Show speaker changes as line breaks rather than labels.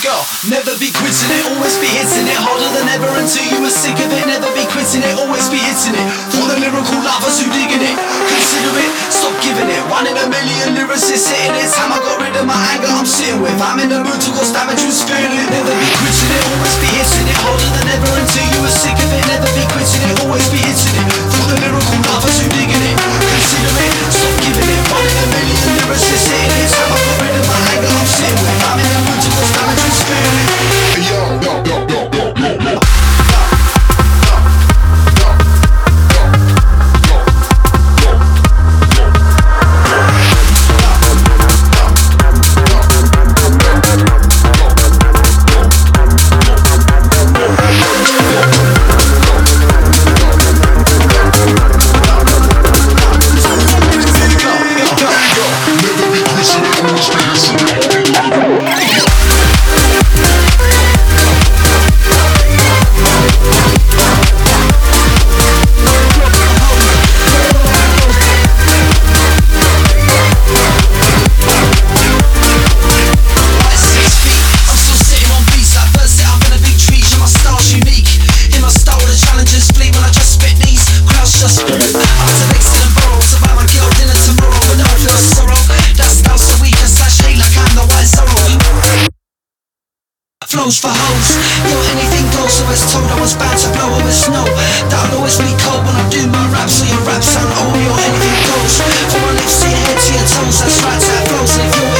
Go. Never be quitting it, always be hitting it harder than ever until you are sick of it. Never be quitting it, always be hitting it. For the lyrical lovers who digging it, consider it, stop giving it. 1 in a million lyricists hitting it. Time I got rid of my anger I'm sitting with. I'm in the mood to cause damage, who's feeling it. Never be quitting it, always be hitting it harder than ever until you are sick of it. Never be quitting it, always be hitting it. For the lyrical lovers who digging it, consider it, stop giving it. 1 in a million lyricists hitting it. Time I got rid of my anger I'm sitting with. I'm in the mood to cause damage, who's feeling it. Yo, yo, yo, yo, yo, yo, yo. Flows for hoes, yo, anything goes. So it's told I was bound to blow up with snow. That'll always be cold when I do my rap. So your rap sound old, yo, anything goes. From my lips to your head to your toes, that's right, that flows. And if you're